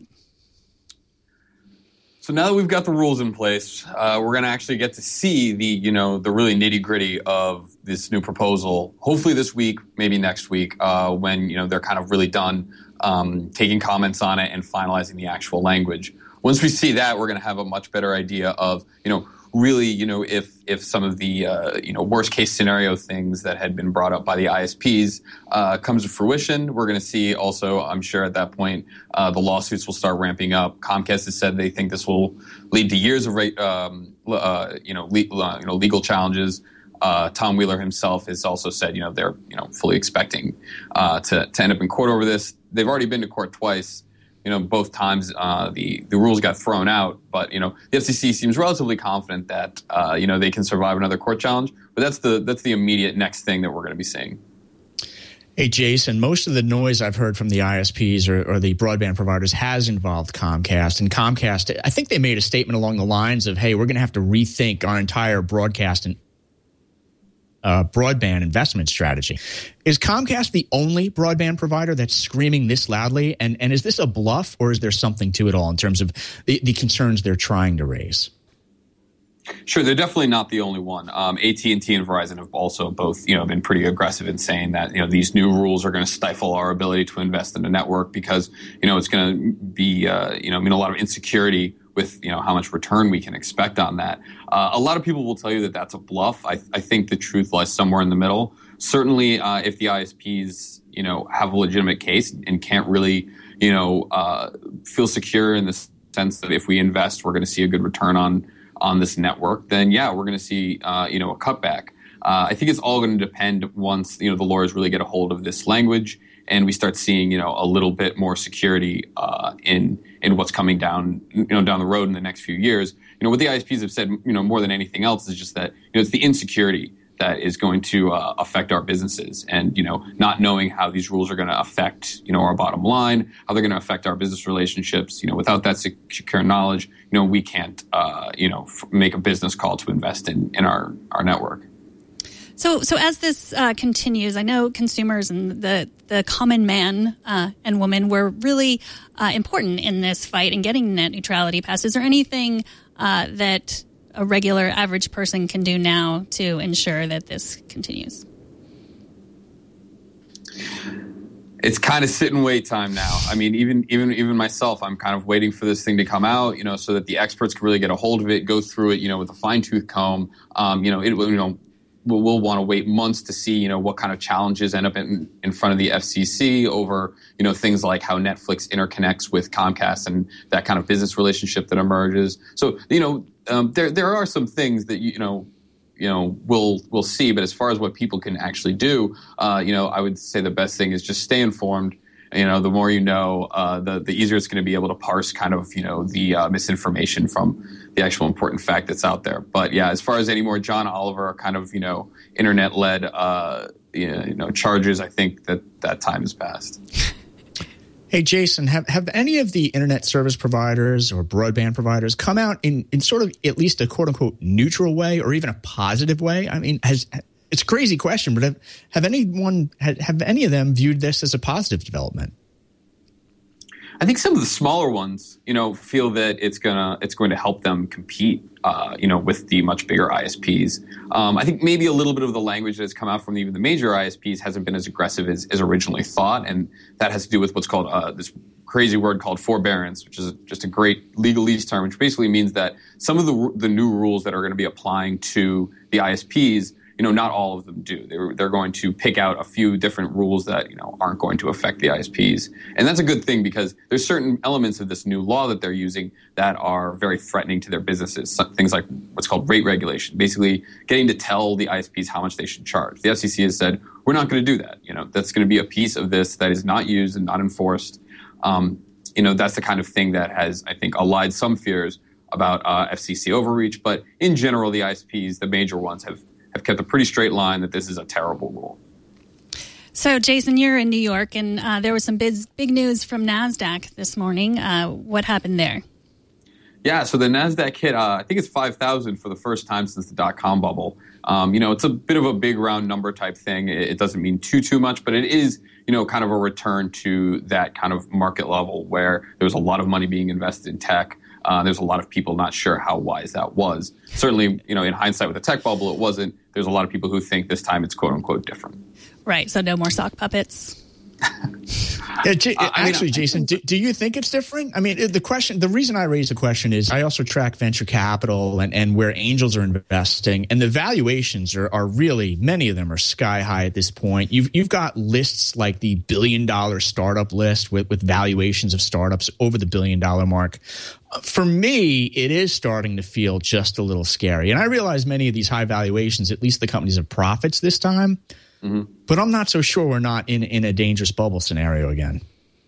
Speaker 9: So now that we've got the rules in place, uh, we're going to actually get to see the, you know, the really nitty gritty of this new proposal. Hopefully this week, maybe next week, uh, when, you know, they're kind of really done um, taking comments on it and finalizing the actual language. Once we see that, we're going to have a much better idea of, you know, really, you know, if if some of the, uh, you know, worst case scenario things that had been brought up by the I S Ps uh, comes to fruition. We're going to see also, I'm sure at that point, uh, the lawsuits will start ramping up. Comcast has said they think this will lead to years of, um, uh, you know, le- uh, you know, legal challenges. Uh, Tom Wheeler himself has also said, you know, they're, you know, fully expecting uh, to, to end up in court over this. They've already been to court twice. You know, both times uh, the, the rules got thrown out. But, you know, the F C C seems relatively confident that, uh, you know, they can survive another court challenge. But that's the that's the immediate next thing that we're going to be seeing.
Speaker 2: Hey, Jason, most of the noise I've heard from the I S Ps or, or the broadband providers has involved Comcast. And Comcast, I think they made a statement along the lines of, hey, we're going to have to rethink our entire broadcast and Uh, broadband investment strategy. Is Comcast the only broadband provider that's screaming this loudly? And and is this a bluff, or is there something to it all in terms of the, the concerns they're trying to raise?
Speaker 9: Sure, they're definitely not the only one. Um, A T and T and Verizon have also both, you know, been pretty aggressive in saying that, you know, these new rules are going to stifle our ability to invest in a network because, you know, it's going to be, uh, you know, mean a lot of insecurity with, you know, how much return we can expect on that. Uh, a lot of people will tell you that that's a bluff. I, I think the truth lies somewhere in the middle. Certainly, uh, if the I S Ps, you know, have a legitimate case and can't really, you know, uh, feel secure in the sense that if we invest, we're going to see a good return on on this network, then yeah, we're going to see, uh, you know, a cutback. Uh, I think it's all going to depend once, you know, the lawyers really get a hold of this language and we start seeing, you know, a little bit more security uh, in in what's coming down, you know, down the road in the next few years. You know, what the I S Ps have said, you know, more than anything else is just that, you know, it's the insecurity that is going to uh, affect our businesses, and, you know, not knowing how these rules are going to affect, you know, our bottom line, how they're going to affect our business relationships. You know, without that secure knowledge, you know, we can't, uh, you know, f- make a business call to invest in in our our network.
Speaker 1: So, so as this uh, continues, I know consumers and the the common man uh, and woman were really uh, important in this fight and getting net neutrality passed. Is there anything uh, that a regular average person can do now to ensure that this continues?
Speaker 9: It's kind of sit and wait time now. I mean, even even even myself, I'm kind of waiting for this thing to come out, you know, so that the experts can really get a hold of it, go through it, you know, with a fine tooth comb. Um, you know, it you know. We'll, we'll want to wait months to see, you know, what kind of challenges end up in, in front of the F C C over, you know, things like how Netflix interconnects with Comcast and that kind of business relationship that emerges. So, you know, um, there there are some things that, you know, you know, we'll we'll see. But as far as what people can actually do, uh, you know, I would say the best thing is just stay informed. You know, the more you know, uh, the the easier it's going to be able to parse kind of, you know, the uh, misinformation from the actual important fact that's out there. But yeah, as far as any more John Oliver kind of, you know, internet-led, uh, you know charges, I think that that time has passed.
Speaker 2: Hey, Jason, have, have any of the internet service providers or broadband providers come out in, in sort of at least a quote-unquote neutral way or even a positive way? I mean, has it's a crazy question, but have, have anyone have, have any of them viewed this as a positive development?
Speaker 9: I think some of the smaller ones, you know, feel that it's gonna it's going to help them compete, uh, you know, with the much bigger I S Ps. Um, I think maybe a little bit of the language that has come out from even the major I S Ps hasn't been as aggressive as, as originally thought, and that has to do with what's called uh, this crazy word called forbearance, which is just a great legalese term, which basically means that some of the the new rules that are going to be applying to the I S Ps, you know, not all of them do. They're, they're going to pick out a few different rules that, you know, aren't going to affect the I S Ps. And that's a good thing because there's certain elements of this new law that they're using that are very threatening to their businesses. Some, things like what's called rate regulation, basically getting to tell the I S Ps how much they should charge. The F C C has said, we're not going to do that. You know, that's going to be a piece of this that is not used and not enforced. Um, you know, that's the kind of thing that has, I think, allayed some fears about uh, F C C overreach. But in general, the I S Ps, the major ones, have have kept a pretty straight line that this is a terrible rule.
Speaker 1: So, Jason, you're in New York, and uh, there was some big, big news from NASDAQ this morning. Uh, what happened there?
Speaker 9: Yeah, so the NASDAQ hit, uh, I think it's five thousand for the first time since the dot-com bubble. Um, you know, it's a bit of a big round number type thing. It, it doesn't mean too, too much, but it is, you know, kind of a return to that kind of market level where there was a lot of money being invested in tech. Uh, there's a lot of people not sure how wise that was. Certainly, you know, in hindsight with the tech bubble, it wasn't. There's a lot of people who think this time it's quote unquote different.
Speaker 1: Right. So no more sock puppets.
Speaker 2: Yeah, J- uh, actually, I mean, Jason, do, do you think it's different? I mean, the question, the reason I raised the question is I also track venture capital and, and where angels are investing, and the valuations are, are really, many of them are sky high at this point. You've you've got lists like the billion dollar startup list with, with valuations of startups over the billion dollar mark. For me, it is starting to feel just a little scary. And I realize many of these high valuations, at least the companies have profits this time. Mm-hmm. But I'm not so sure we're not in, in a dangerous bubble scenario again.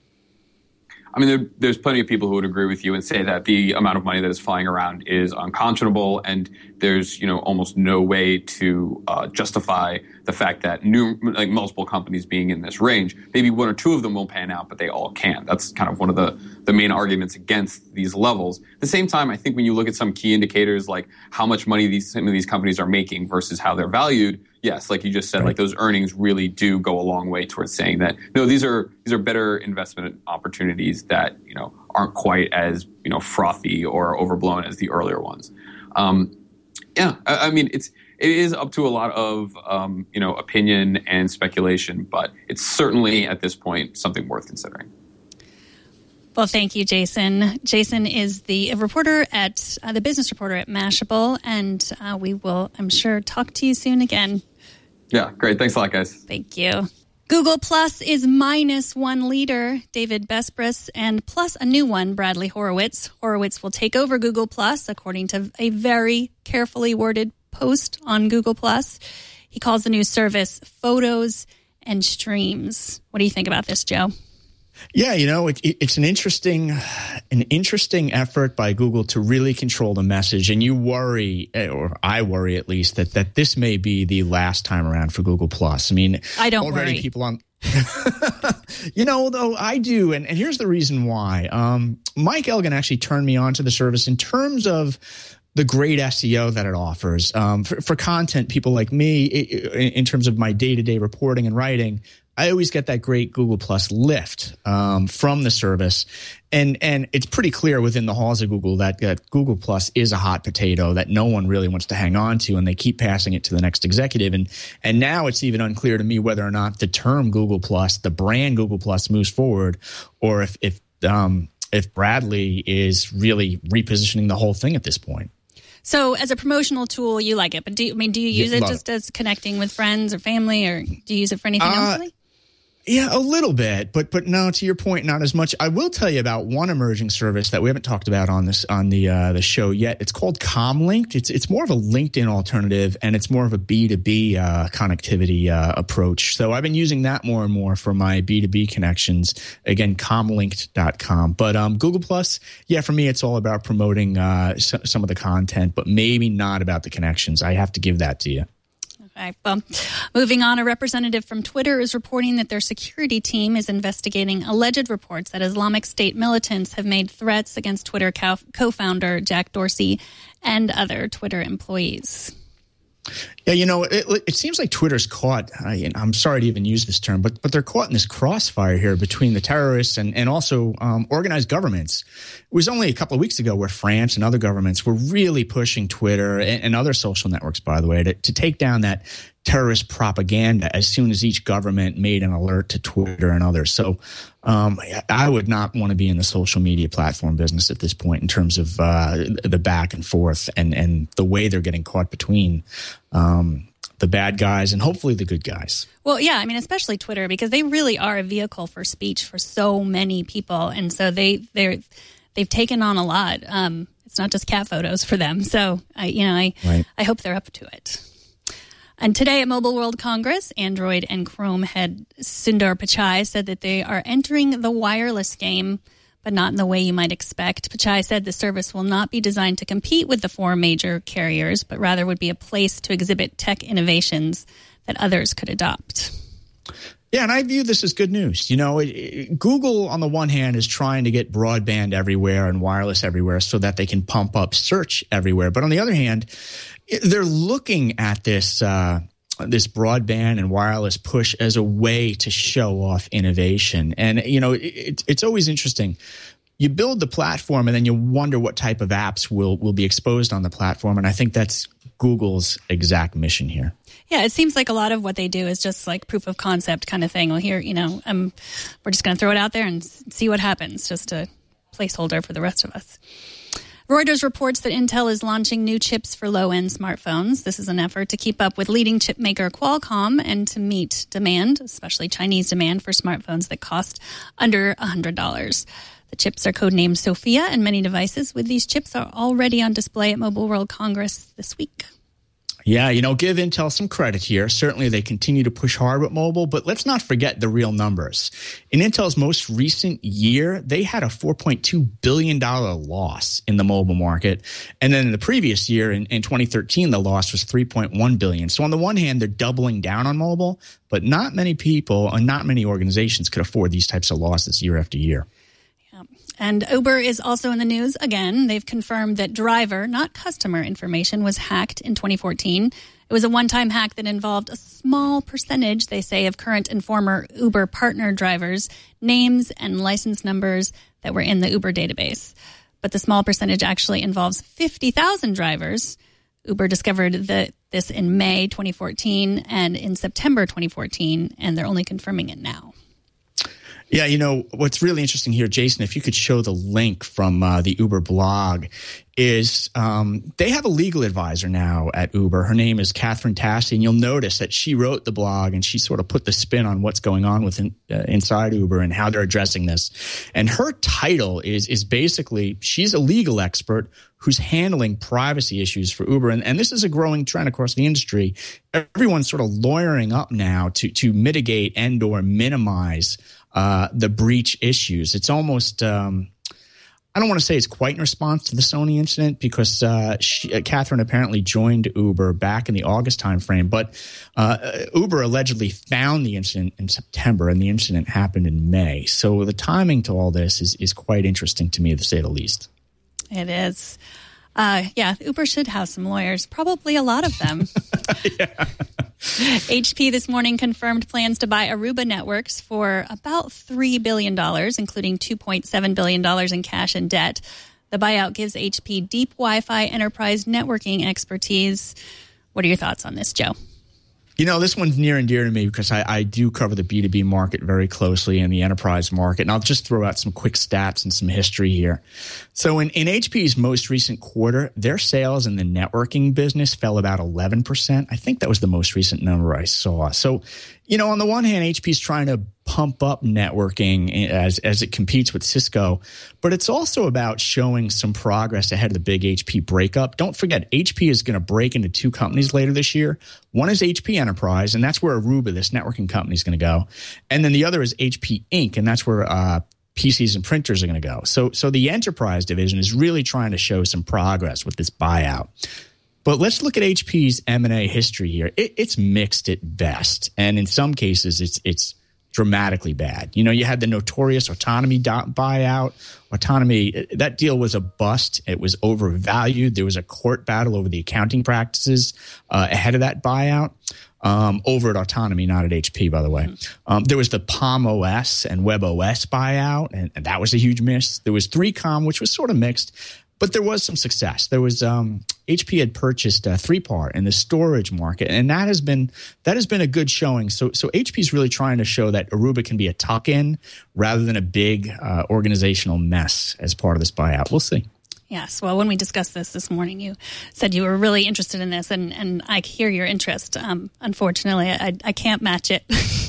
Speaker 9: I mean, there, there's plenty of people who would agree with you and say that the amount of money that is flying around is unconscionable, and there's, you know, almost no way to uh, justify the fact that new, like multiple companies being in this range, maybe one or two of them will pan out, but they all can. That's kind of one of the, the main arguments against these levels. At the same time, I think when you look at some key indicators like how much money these some of these companies are making versus how they're valued, yes, like you just said, right. Like those earnings really do go a long way towards saying that no, these are these are better investment opportunities that, you know, aren't quite as, you know, frothy or overblown as the earlier ones. Um, yeah, I, I mean, it's it is up to a lot of um, you know, opinion and speculation, but it's certainly at this point something worth considering.
Speaker 1: Well, thank you, Jason. Jason is the reporter at uh, the business reporter at Mashable, and uh, we will, I'm sure, talk to you soon again.
Speaker 9: Yeah, great. Thanks a lot, guys.
Speaker 1: Thank you. Google Plus is minus one leader, David Besbris, and plus a new one, Bradley Horowitz. Horowitz will take over Google Plus, according to a very carefully worded post on Google Plus. He calls the new service Photos and Streams. What do you think about this, Joe?
Speaker 2: Yeah, you know, it, it, it's an interesting, an interesting effort by Google to really control the message. And you worry, or I worry at least, that that this may be the last time around for Google Plus. I mean,
Speaker 1: I don't
Speaker 2: already
Speaker 1: worry.
Speaker 2: people on. You know, though, I do. And, and here's the reason why. Um, Mike Elgin actually turned me on to the service in terms of the great S E O that it offers. Um, for, for content, people like me, in, in terms of my day-to-day reporting and writing, I always get that great Google Plus lift um, from the service. And and it's pretty clear within the halls of Google that, that Google Plus is a hot potato that no one really wants to hang on to, and they keep passing it to the next executive. And and now it's even unclear to me whether or not the term Google Plus, the brand Google Plus, moves forward, or if if um, if Bradley is really repositioning the whole thing at this point.
Speaker 1: So as a promotional tool, you like it, but do you, I mean, do you use
Speaker 2: yeah,
Speaker 1: it just it. as connecting with friends or family, or do you use it for anything
Speaker 2: uh,
Speaker 1: else really?
Speaker 2: Yeah, a little bit, but but no, to your point, not as much. I will tell you about one emerging service that we haven't talked about on this on the uh, the show yet. It's called ComLinked. It's it's more of a LinkedIn alternative, and it's more of a B two B uh, connectivity uh, approach. So I've been using that more and more for my B two B connections. Again, comlinked dot com. But um, Google Plus, yeah, for me, it's all about promoting uh, some of the content, but maybe not about the connections. I have to give that to you.
Speaker 1: Okay, well, moving on, a representative from Twitter is reporting that their security team is investigating alleged reports that Islamic State militants have made threats against Twitter co- co-founder Jack Dorsey and other Twitter employees.
Speaker 2: Yeah, you know, it, it seems like Twitter's caught, I, I'm sorry to even use this term, but but they're caught in this crossfire here between the terrorists and, and also um, organized governments. It was only a couple of weeks ago where France and other governments were really pushing Twitter and, and other social networks, by the way, to, to take down that terrorist propaganda as soon as each government made an alert to Twitter and others. So um, I would not want to be in the social media platform business at this point in terms of uh, the back and forth and, and the way they're getting caught between um, the bad guys and hopefully the good guys.
Speaker 1: Well, yeah, I mean, especially Twitter, because they really are a vehicle for speech for so many people. And so they, they're, they've taken on a lot. Um, it's not just cat photos for them. So, I, you know, I, right. I hope they're up to it. And today at Mobile World Congress, Android and Chrome head Sundar Pichai said that they are entering the wireless game, but not in the way you might expect. Pichai said the service will not be designed to compete with the four major carriers, but rather would be a place to exhibit tech innovations that others could adopt.
Speaker 2: Yeah, and I view this as good news. You know, it, it, Google, on the one hand, is trying to get broadband everywhere and wireless everywhere so that they can pump up search everywhere. But on the other hand, they're looking at this uh, this broadband and wireless push as a way to show off innovation. And, you know, it, it's always interesting. You build the platform and then you wonder what type of apps will, will be exposed on the platform. And I think that's Google's exact mission here.
Speaker 1: Yeah, it seems like a lot of what they do is just like proof of concept kind of thing. Well, here, you know, um, we're just going to throw it out there and see what happens, just a placeholder for the rest of us. Reuters reports that Intel is launching new chips for low-end smartphones. This is an effort to keep up with leading chip maker Qualcomm and to meet demand, especially Chinese demand for smartphones that cost under one hundred dollars. The chips are codenamed Sophia, and many devices with these chips are already on display at Mobile World Congress this week.
Speaker 2: Yeah, you know, give Intel some credit here. Certainly they continue to push hard with mobile, but let's not forget the real numbers. In Intel's most recent year, they had a four point two billion dollars loss in the mobile market. And then in the previous year, in, in twenty thirteen, the loss was three point one billion dollars. So on the one hand, they're doubling down on mobile, but not many people and not many organizations could afford these types of losses year after year.
Speaker 1: And Uber is also in the news again. They've confirmed that driver, not customer information, was hacked in twenty fourteen. It was a one-time hack that involved a small percentage, they say, of current and former Uber partner drivers' names and license numbers that were in the Uber database. But the small percentage actually involves fifty thousand drivers. Uber discovered that this in May twenty fourteen and in September twenty fourteen, and they're only confirming it now.
Speaker 2: Yeah, you know, what's really interesting here, Jason, if you could show the link from uh, the Uber blog, is um, they have a legal advisor now at Uber. Her name is Catherine Tassi, and you'll notice that she wrote the blog and she sort of put the spin on what's going on within, uh, inside Uber and how they're addressing this. And her title is is basically, she's a legal expert who's handling privacy issues for Uber. And, and this is a growing trend across the industry. Everyone's sort of lawyering up now to to mitigate and or minimize uh, the breach issues. It's almost, um, I don't want to say it's quite in response to the Sony incident because uh, she, uh, Catherine apparently joined Uber back in the August timeframe, but uh, Uber allegedly found the incident in September and the incident happened in May. So the timing to all this is, is quite interesting to me, to say the least.
Speaker 1: It is. Uh, yeah, Uber should have some lawyers, probably a lot of them.
Speaker 2: Yeah.
Speaker 1: H P this morning confirmed plans to buy Aruba Networks for about three billion dollars, including two point seven billion dollars in cash and debt. The buyout gives H P deep Wi-Fi enterprise networking expertise. What are your thoughts on this, Joe?
Speaker 2: You know, this one's near and dear to me because I, I do cover the B two B market very closely and the enterprise market. And I'll just throw out some quick stats and some history here. So in, in H P's most recent quarter, their sales in the networking business fell about eleven percent. I think that was the most recent number I saw. So, you know, on the one hand, H P's trying to pump up networking as as it competes with Cisco, but it's also about showing some progress ahead of the big H P breakup. Don't forget, H P is going to break into two companies later this year. One is H P Enterprise, and that's where Aruba, this networking company, is going to go. And then the other is H P Incorporated, and that's where uh, P Cs and printers are going to go. So, so the enterprise division is really trying to show some progress with this buyout. But let's look at H P's M and A history here. It, it's mixed at best, and in some cases, it's it's dramatically bad. You know, you had the notorious Autonomy buyout. Autonomy, that deal was a bust. It was overvalued. There was a court battle over the accounting practices uh, ahead of that buyout. Um, over at Autonomy, not at H P, by the way. Um, there was the Palm O S and Web O S buyout, and, and that was a huge miss. There was three com, which was sort of mixed. But there was some success. There was um, H P had purchased uh, three P A R in the storage market, and that has been that has been a good showing. So so H P is really trying to show that Aruba can be a tuck-in rather than a big uh, organizational mess as part of this buyout. We'll see.
Speaker 1: Yes. Well, when we discussed this this morning, you said you were really interested in this, and, and I hear your interest. Um, unfortunately, I, I can't match it.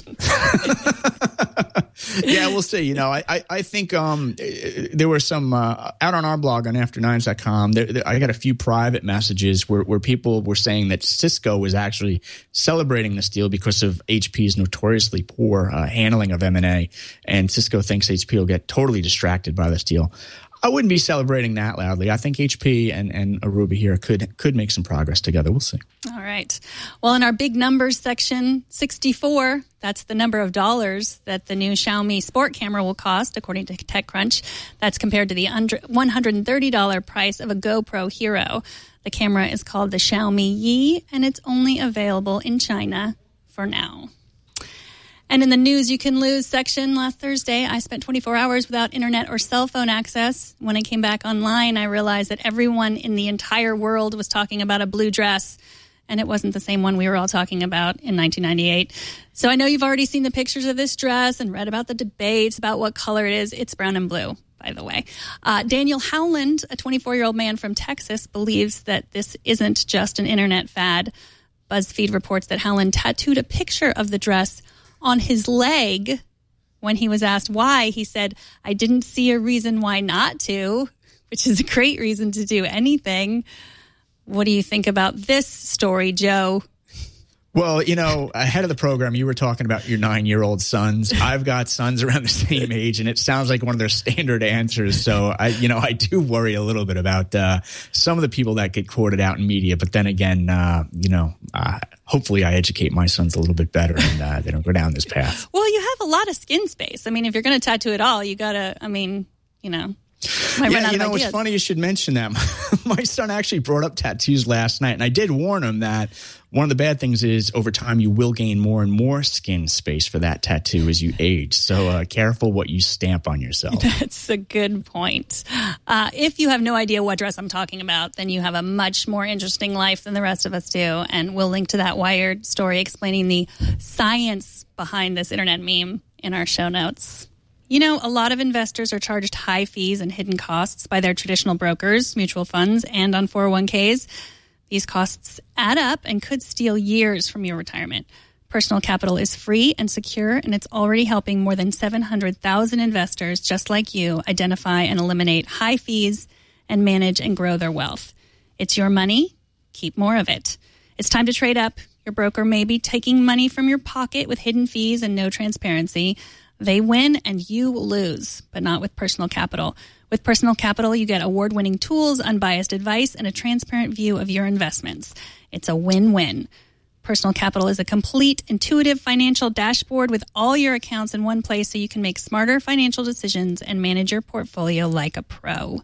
Speaker 2: Yeah, we'll see. You know, I, I, I think um, there were some uh, out on our blog on after nines dot com. There, there, I got a few private messages where, where people were saying that Cisco was actually celebrating this deal because of H P's notoriously poor uh, handling of M and A, and Cisco thinks H P will get totally distracted by this deal. I wouldn't be celebrating that loudly. I think H P and, and Aruba here could could make some progress together. We'll see.
Speaker 1: All right. Well, in our big numbers section, sixty-four, that's the number of dollars that the new Xiaomi Sport camera will cost, according to TechCrunch. That's compared to the one hundred thirty dollars price of a GoPro Hero. The camera is called the Xiaomi Yi, and it's only available in China for now. And in the news you can lose section, last Thursday, I spent twenty-four hours without internet or cell phone access. When I came back online, I realized that everyone in the entire world was talking about a blue dress, and it wasn't the same one we were all talking about in nineteen ninety-eight. So I know you've already seen the pictures of this dress and read about the debates about what color it is. It's brown and blue, by the way. Uh, Daniel Howland, a twenty-four-year-old man from Texas, believes that this isn't just an internet fad. BuzzFeed reports that Howland tattooed a picture of the dress on his leg. When he was asked why, he said, "I didn't see a reason why not to," which is a great reason to do anything. What do you think about this story, Joe?
Speaker 2: Well, you know, ahead of the program, you were talking about your nine-year-old sons. I've got sons around the same age, and it sounds like one of their standard answers. So, I, you know, I do worry a little bit about uh, some of the people that get quoted out in media. But then again, uh, you know, uh, hopefully I educate my sons a little bit better and uh, they don't go down this path.
Speaker 1: Well, you have a lot of skin space. I mean, if you're going to tattoo it all, you got to, I mean, you know.
Speaker 2: Yeah, you know, it's funny you should mention that. My son actually brought up tattoos last night, and I did warn him that one of the bad things is over time you will gain more and more skin space for that tattoo as you age. So uh, careful what you stamp on yourself.
Speaker 1: That's a good point. Uh, if you have no idea what dress I'm talking about, then you have a much more interesting life than the rest of us do. And we'll link to that Wired story explaining the science behind this internet meme in our show notes. You know, a lot of investors are charged high fees and hidden costs by their traditional brokers, mutual funds, and on four oh one k's. These costs add up and could steal years from your retirement. Personal Capital is free and secure, and it's already helping more than seven hundred thousand investors just like you identify and eliminate high fees and manage and grow their wealth. It's your money. Keep more of it. It's time to trade up. Your broker may be taking money from your pocket with hidden fees and no transparency. They win and you lose, but not with Personal Capital. With Personal Capital, you get award-winning tools, unbiased advice, and a transparent view of your investments. It's a win-win. Personal Capital is a complete, intuitive financial dashboard with all your accounts in one place so you can make smarter financial decisions and manage your portfolio like a pro.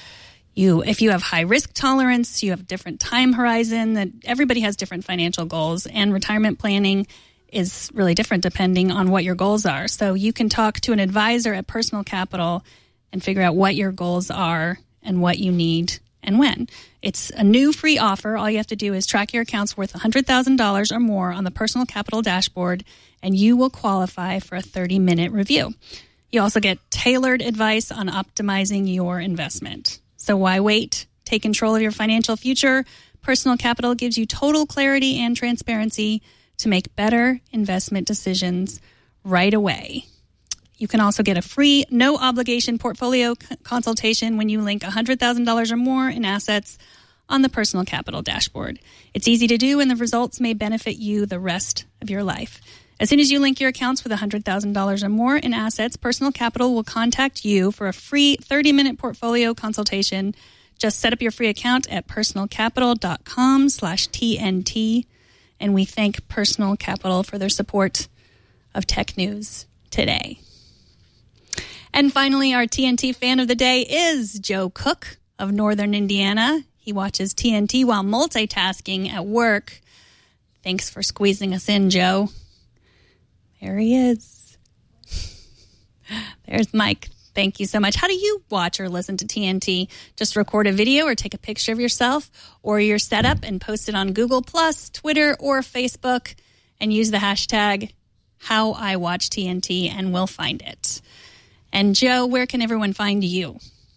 Speaker 1: You, if you have high risk tolerance, you have different time horizon, that everybody has different financial goals, and retirement planning is really different depending on what your goals are. So you can talk to an advisor at Personal Capital and figure out what your goals are and what you need and when. It's a new free offer. All you have to do is track your accounts worth one hundred thousand dollars or more on the Personal Capital dashboard, and you will qualify for a thirty-minute review. You also get tailored advice on optimizing your investment. So why wait? Take control of your financial future. Personal Capital gives you total clarity and transparency to make better investment decisions right away. You can also get a free, no-obligation portfolio c- consultation when you link one hundred thousand dollars or more in assets on the Personal Capital dashboard. It's easy to do, and the results may benefit you the rest of your life. As soon as you link your accounts with one hundred thousand dollars or more in assets, Personal Capital will contact you for a free thirty-minute portfolio consultation Just set up your free account at personalcapital.com slash TNT. And we thank Personal Capital for their support of Tech News Today. And finally, our T N T fan of the day is Joe Cook of Northern Indiana. He watches T N T while multitasking at work. Thanks for squeezing us in, Joe. There he is. There's Mike. Thank you so much. How do you watch or listen to T N T? Just record a video or take a picture of yourself or your setup and post it on Google Plus, Twitter, or Facebook, and use the hashtag HowIWatchTNT, and we'll find it. And Joe, where can everyone find you?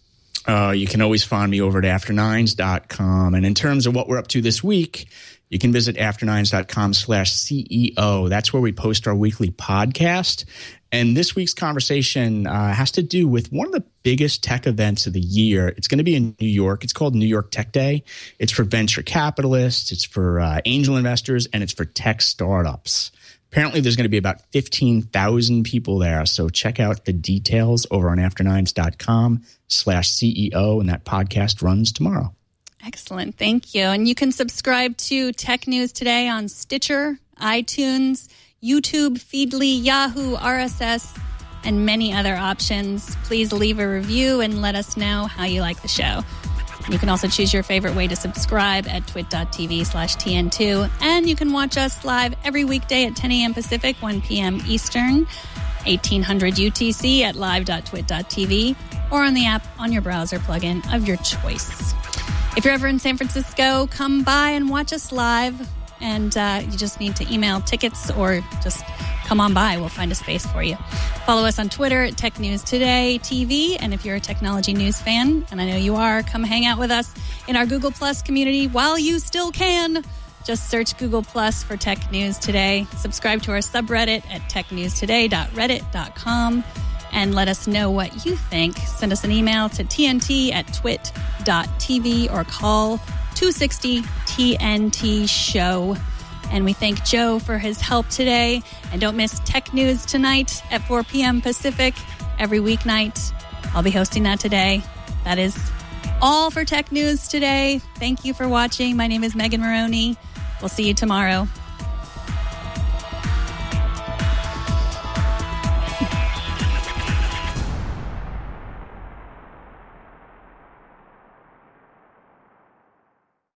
Speaker 2: Uh, you can always find me over at after nines dot com. And in terms of what we're up to this week, you can visit after nines dot com slash C E O. That's where we post our weekly podcast. And this week's conversation uh, has to do with one of the biggest tech events of the year. It's going to be in New York. It's called New York Tech Day. It's for venture capitalists, it's for uh, angel investors, and it's for tech startups. Apparently, there's going to be about fifteen thousand people there. So check out the details over on after nines dot com slash C E O, and that podcast runs tomorrow.
Speaker 1: Excellent. Thank you. And you can subscribe to Tech News Today on Stitcher, iTunes, YouTube, Feedly, Yahoo, R S S, and many other options. Please leave a review and let us know how you like the show. You can also choose your favorite way to subscribe at twit.tv slash TN2. And you can watch us live every weekday at ten a.m. Pacific, one p.m. Eastern, eighteen hundred U T C at live dot twit dot t v, or on the app on your browser plugin of your choice. If you're ever in San Francisco, come by and watch us live. And uh, you just need to email tickets or just come on by. We'll find a space for you. Follow us on Twitter at Tech News Today T V. And if you're a technology news fan, and I know you are, come hang out with us in our Google Plus community while you still can. Just search Google Plus for Tech News Today. Subscribe to our subreddit at tech news today dot reddit dot com and let us know what you think. Send us an email to T N T at twit dot t v or call two sixty T N T show. And we thank Joe for his help today. And don't miss Tech News tonight at four p.m. Pacific every weeknight. I'll be hosting that today. That is all for Tech News Today. Thank you for watching. My name is Megan Maroney. We'll see you tomorrow.